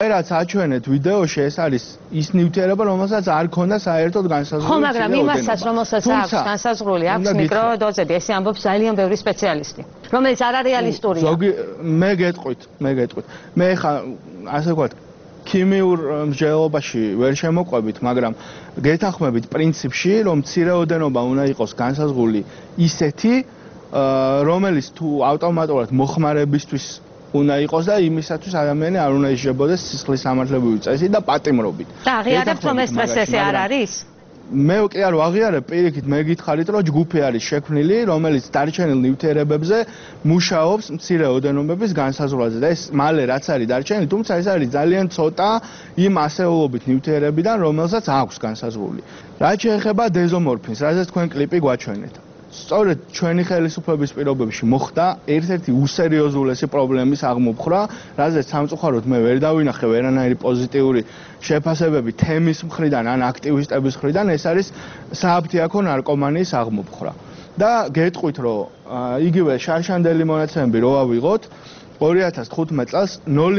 რაც აჩვენეთ ვიდეოში ეს არის ის ნივთიერება, რომელსაც არ ქონდა საერთოდ განსაზღვრული. ხო, მაგრამ იმასაც, რომელსაც აქვს განსაზღვრული, აქვს მიკროდოზები, ესე ამბობს ძალიან ბევრი სპეციალისტი, რომელიც არ არის რეალისტურია. მე გეტყვით. მე ხა ასე ვთქვათ, ქიმიურ მსჯელობაში ვერ შემოყვებით, მაგრამ გეთანხმებით პრინციპში, რომ მცირეოდენობა უნდა იყოს განსაზღვრული ისეთი, რომელიც თუ ავტომატურად მოხმარებისთვის უნდა იყოს და იმისათვის ადამიანი არ უნდა ისჯებოდეს სისხლის სამართლებრივი წესით და პატიმრობით. და აღიარებთ, რომ ეს დღეს ესე არ არის? მე კი არ ვაღიარებ, პირიქით მე გითხარით, რომ ჯგუფი არის შექმნილი, რომელიც დარჩენილ ნივთიერებებზე მუშაობს მცირე ოდენობების განსაზღვრაზე და ეს მალე რაც არის დარჩენილი, თუმცა ეს არის ძალიან ცოტა იმ ასეულობით ნივთიერებიდან, რომელსაც აქვს განსაზღვრული. რაც შეეხება დეზომორფინს, რაზეც თქვენ კლიპი გვაჩვენეთ. სწორედ ჩვენი ხელისუფლების პირობებში მოხდა ერთ-ერთი უსერიოზულესი პრობლემის აღმოფხვრა, რაზეც სამწუხაროდ მე ვერ დავინახე ვერანაირი პოზიტიური შეფასებები თემის მხრიდან ან აქტივისტების მხრიდან, ეს არის სააფთიაქო ნარკომანიის აღმოფხვრა. და გეტყვით, რომ იგივე შარშანდელი მონაცემები რო ავიღოთ, 2015 წელს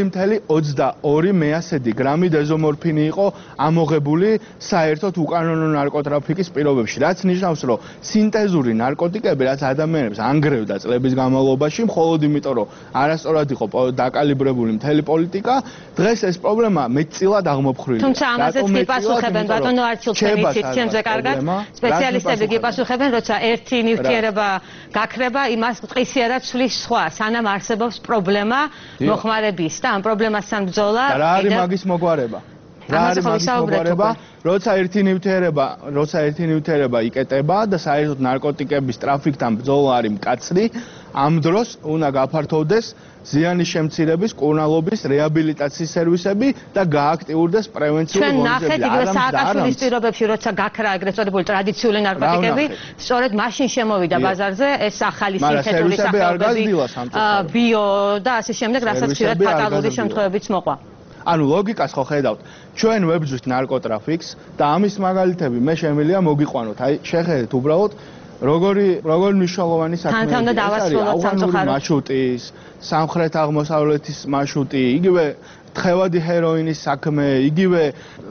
0.22 მეასედი გრამი დეზომორფინი იყო ამოღებული საერთოდ უკანონო ნარკოტრაფიკის პირობებში, რაც ნიშნავს, რომ სინთეზური ნარკოტიკები, რაც ადამიანებს ანგრევდა წლების განმავლობაში, მხოლოდ იმიტომ, რომ არასწორად იყო დაკალიბრებული მთელი პოლიტიკა, დღეს ეს პრობლემა მეტწილად აღმოფხრილია. თუმცა ამაზეც კი პასუხებენ, ბატონო არჩილთები ციცემზე კარგად, სპეციალისტები კი პასუხებენ, როცა ერთი ნივთიერება გაქრება, იმას ტყისიერად ცვლის სხვა, სანამ არსებობს პრობლემა მოხმარების და ამ პრობლემასთან ბრძოლა. რა არის მაგის მოგვარება? რა არის მაგის მოგვარება? როცა ერთი ნივთიერება იკეტება და საერთოდ ნარკოტიკების ტრაფიკთან ბრძოლა არის მკაცრი, ამ დროს უნდა გაფართოვდეს ზიანის შემცირების, კურნალობის, რეაბილიტაციის სერვისები და გააქტიურდეს პრევენციული ღონისძიებები. ჩვენ ნახეთ იგივე სააკაშვილის პირობებში, როცა გაქრა ეგრეთ წოდებული ტრადიციული ნარკოტიკები, სწორედ მაშინ შემოვიდა ბაზარზე ეს ახალი სინთეთური სახეობები, ბიო და ასე შემდეგ, რასაც ხშირად ფატალური შემთხვევებიც მოყვა. ანუ ლოგიკას ხო ხედავთ, ჩვენ ვებრძვით ნარკოტრაფიკს და ამის მაგალითები მე შემიძლია მოგიყვანოთ. აი, შეხედეთ უბრალოდ როგორი მნიშვნელოვანი საქმეა ეს არის ავღანური მარშრუტის, სამხრეთ-აღმოსავლეთის მარშრუტი, იგივე თხევადი ჰეროინის საქმე, იგივე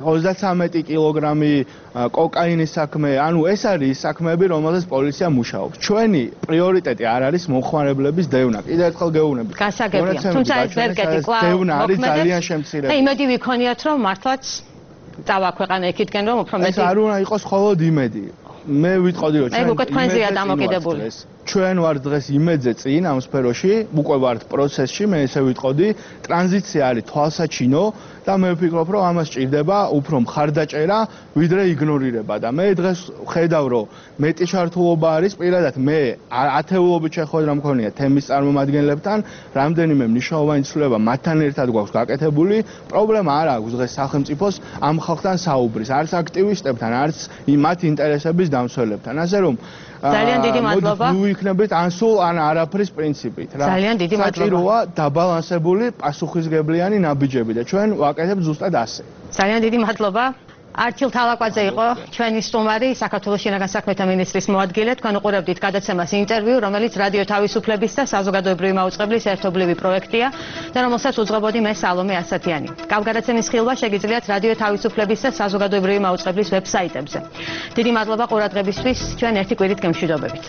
33 კილოგრამი კოკაინის საქმე, ანუ ეს არის ის საქმეები, რომელზეც პოლიცია მუშაობს. ჩვენი პრიორიტეტი არ არის მომხმარებლების დევნა. კიდევ ერთხელ გეუბნებით. გასაგებია. თუმცა ეს ვერ გეტი კვლავ დევნა არის ძალიან შემცირებული. და იმედი ვიქონიათ, რომ მართლაც წავა ქვეყანა იქითკენ, რომ უფრო მეტი. ეს არ უნდა იყოს მხოლოდ იმედი. მე ვიტყოდი, რომ ჩვენ უკვე თქვენზეა დამოკიდებული. ჩვენ ვართ დღეს იმედზე წინ ამ სფეროში, უკვე ვართ პროცესში, მე ესე ვიტყოდი, ტრანზიცია არის თვალსაჩინო და მე ვფიქრობ, რომ ამას ჭირდება უფრო მხარდაჭერა, ვიდრე იგნორირება და მე დღეს ხედავ, რომ მეტი ჩართულობა არის, პირადად მე ათეულობით შეხვედრა მქონია თემის წარმომადგენლებთან, რამდენიმე მნიშვნელოვანი ცვლილება მათთან ერთად გვაქვს გაკეთებული, პრობლემა არ აქვს დღეს სახელმწიფოს ამ ხალხთან საუბრის, არც აქტივისტებთან, არც მათ ინტერესების დამცველებთან, ასე რომ ძალიან დიდი მადლობა. ვიქნებით ან სულ ან არაფრის პრინციპით რა. ძალიან დიდი მადლობა. საჭიროა დაბალანსებული, პასუხისმგებლიანი ნაბიჯები და ჩვენ ვაკეთებთ ზუსტად ასე. ძალიან დიდი მადლობა. არჩილ თალაკვაძე იყო ჩვენი სტუმარი, საქართველოს შინაგან საქმეთა მინისტრის მოადგილე. თქვენ უყურებდით გადაცემას ინტერვიუ, რომელიც რადიო თავისუფლების და საზოგადოებრივი მაუწყებლის ერთობლივი პროექტია და რომელსაც უძღვებოდი მე სალომე ასათიანი. კავგადაცემის ხილვა შეგიძლიათ რადიო თავისუფლების და საზოგადოებრივი მაუწყებლის ვებსაიტებზე. დიდი მადლობა ყურადღებისთვის. ჩვენ ერთი კვირით გემშვიდობებით.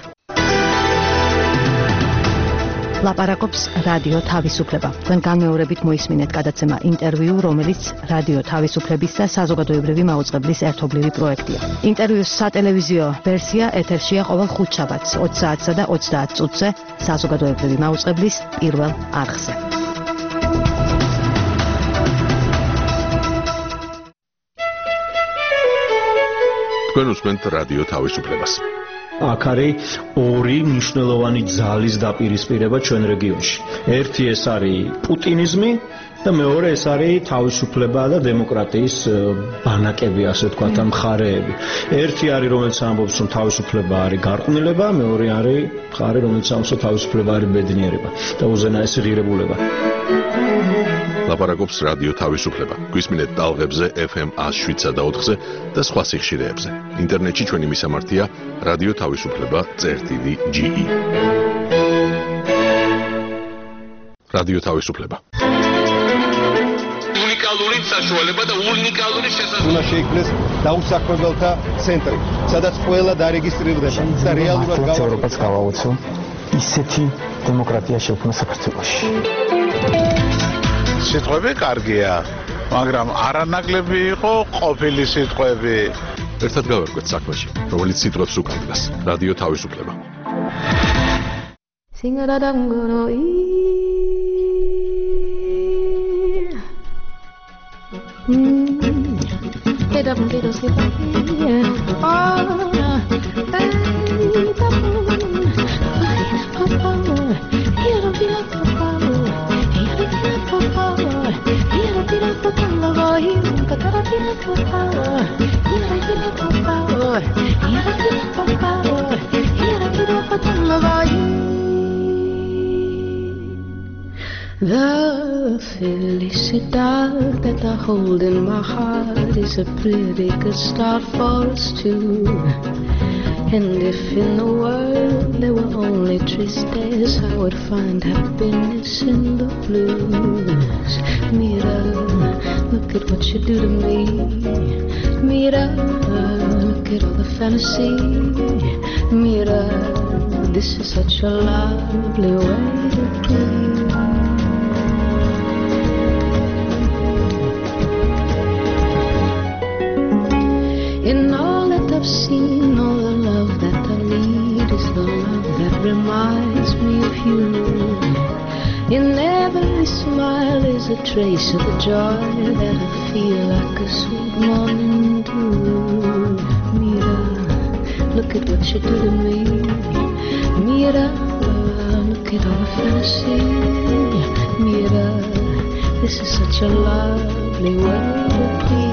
ლაპარაკობს რადიო თავისუფლება. თქვენ განმეორებით მოისმინეთ გადაცემა ინტერვიუ, რომელიც რადიო თავისუფლების და საზოგადოებრივი მაუწყებლის ერთობლივი პროექტია. ინტერვიუს სატელევიზიო ვერსია ეთერშია ყოველ ხუთშაბათს 20 საათსა და 30 წუთზე საზოგადოებრივი მაუწყებლის პირველ არხზე. თქვენ უსმენთ რადიო თავისუფლებას. აქ არის ორი მნიშვნელოვანი ძალის დაპირისპირება ჩვენ რეგიონში. ერთი ეს არის პუტინიზმი და მეორე ეს არის თავისუფლება და დემოკრატიის ბანაკები, ასე ვთქვათ, მხარეები. ერთი არის, რომელიც ამბობს, რომ თავისუფლება არის გარყვნილება, მეორე არის მხარე, რომელიც ამბობს, რომ თავისუფლება არის ბედნიერება და უზენაესი ღირებულება. ლაპარაკობს რადიო თავისუფლება. გვისმინეთ ტალღებზე FM 107.4-ზე და სხვა სიხშირეებზე. ინტერნეტში ჩვენი მისამართია რადიო თავისუფლება.ge. რადიო თავისუფლება. უნიკალური საშუალება და უნიკალური შესაძლებლობა. უნდა შეიქმნეს დაუსაქმებელთა ცენტრი, სადაც ყველა დარეგისტრირდება და რეალურად ევროპას გავაუწო ისეთი დემოკრატია შექმნა საქართველოში. სიტყვები კარგია, მაგრამ არანაკლები იყო ყოფილი სიტყვები. ერთად გავერკვეთ საქმეში, რომელიც სიტყვებს უკავშირდება. რადიო თავისუფლება. The felicidad that I hold in my heart is a pretty good start for us two. And if in the world there were only tristes, I would find happiness in the blues. Mira, look at what you do to me. Mira, look at all the fantasy. Mira, this is such a lovely way to be. In all that I've seen, all the love that I need is the love that reminds me of you. In every smile is a trace of the joy that I feel like a sweet morning dew. Mira, look at what you do to me. Mira, look at all the fantasy. Mira, this is such a lovely way to be.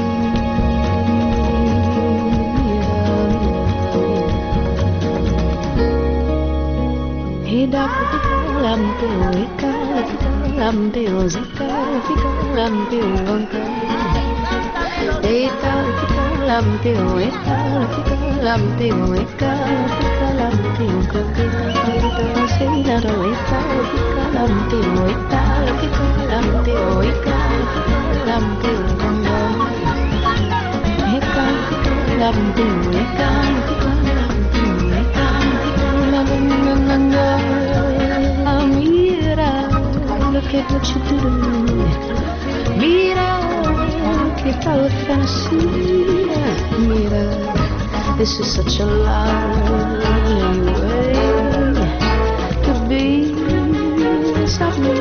Look at what you do to me. Mira, look at all the fantasy. Mira, this is such a lovely way to be. Stop me,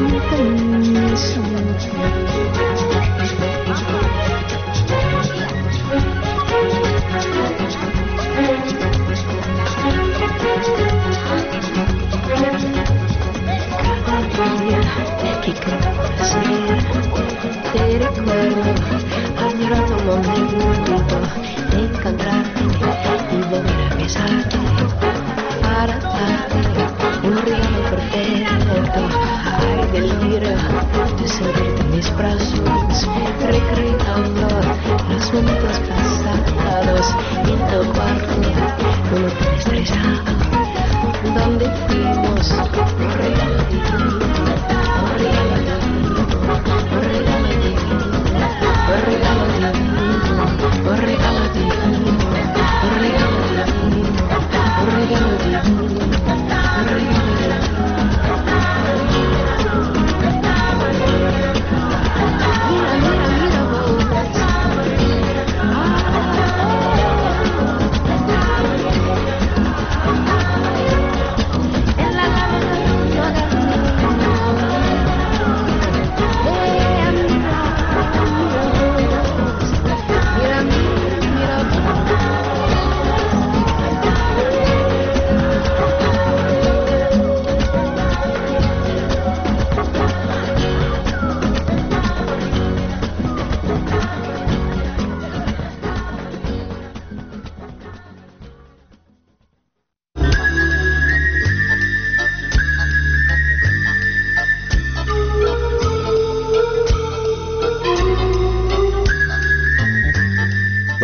te recuerdo, añorando un momento de encontrarte y volver a besarte para darte un regalo perfecto. Ay, deliro de sentirte en mis brazos, recreando los momentos pasados en tu cuarto, un hotel estrellado donde fuimos un regalo divino.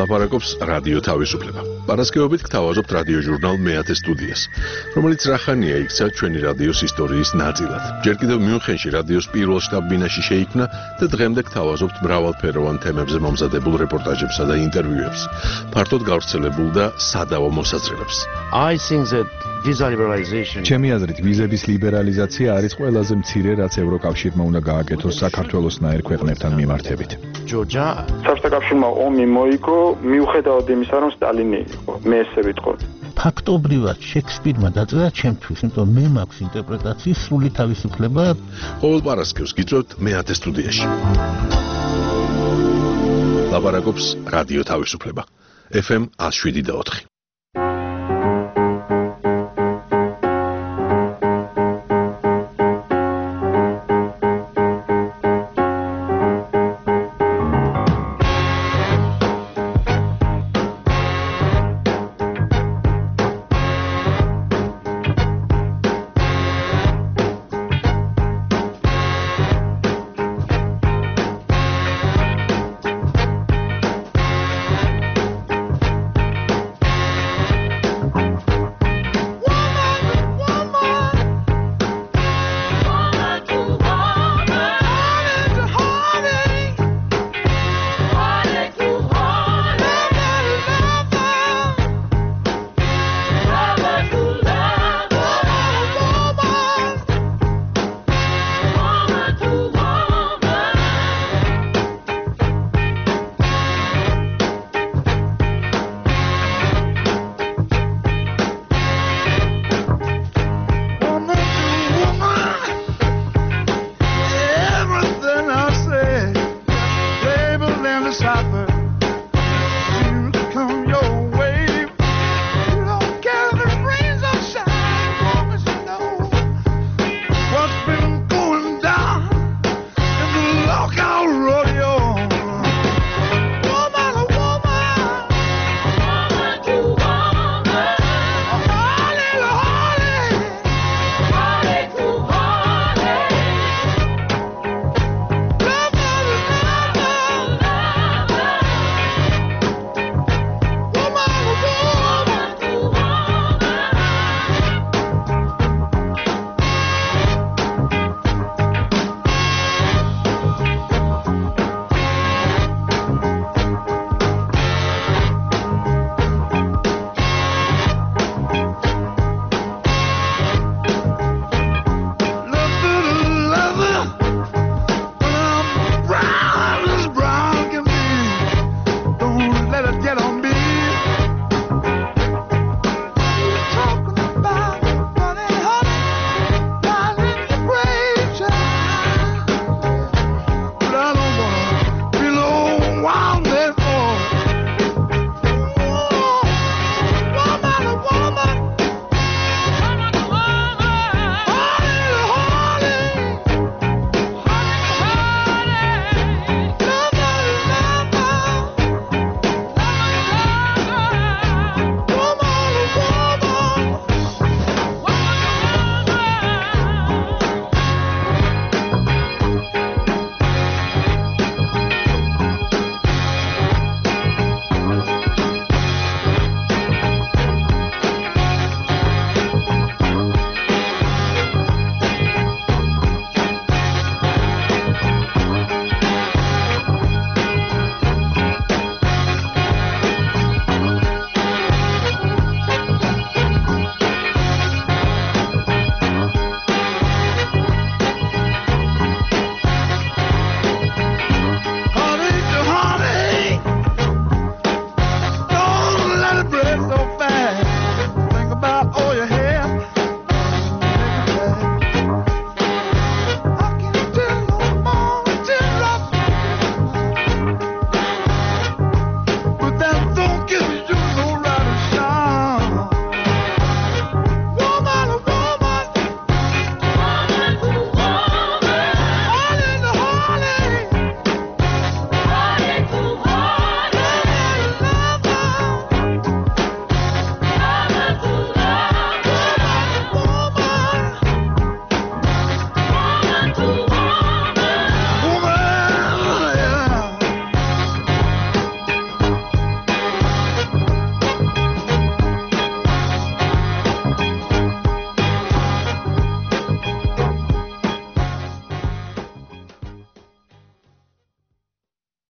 ლაპარაკობს რადიო თავისუფლება. Პარასკევობით გთავაზობთ რადიო ჟურნალ მეათე სტუდიას, რომელიც რახანია იქცა ჩვენი რადიოს ისტორიის ნაწილად. ჯერ კიდევ მიუნხენში რადიოს პირველ შტაბ-ბინაში შეიქმნა და დღემდე გთავაზობთ მრავალფეროვან თემებზე მომზადებულ რეპორტაჟებსა და ინტერვიუებს, ფართოდ გავრცელებულ და სადავო მოსაზრებებს. ჩემი აზრით, ვიზების ლიბერალიზაცია არის ყველაზე მცირე, რაც ევროკავშირმა უნდა გააკეთოს საქართველოსნაირ ქვეყნებთან მიმართებით. საბჭოთა კავშირმა ომი მოიგო, მიუხედავად იმისა, რომ სტალინი იყო, მე ესე ვიტყოდი. ფაქტობრივად შექსპირმა დაწერა ჩემთვის, იმიტომ მე მაქვს ინტერპრეტაციის სრული თავისუფლება. ყოველ პარასკევს გიწევთ მეათე სტუდიაში. ლაპარაკობს რადიო თავისუფლება. FM 107.4.